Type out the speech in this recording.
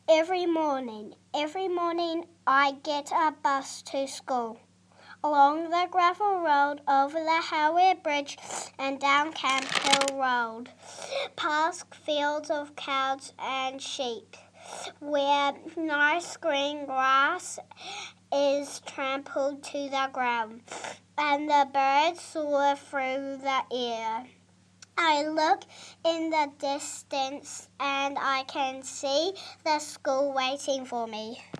Every morning I get a bus to school. Along the gravel road, over the highway bridge, and down Camp Hill Road, past fields of cows and sheep, where nice green grass is trampled to the ground, and the birds soar through the air. I look in the distance and I can see the school waiting for me.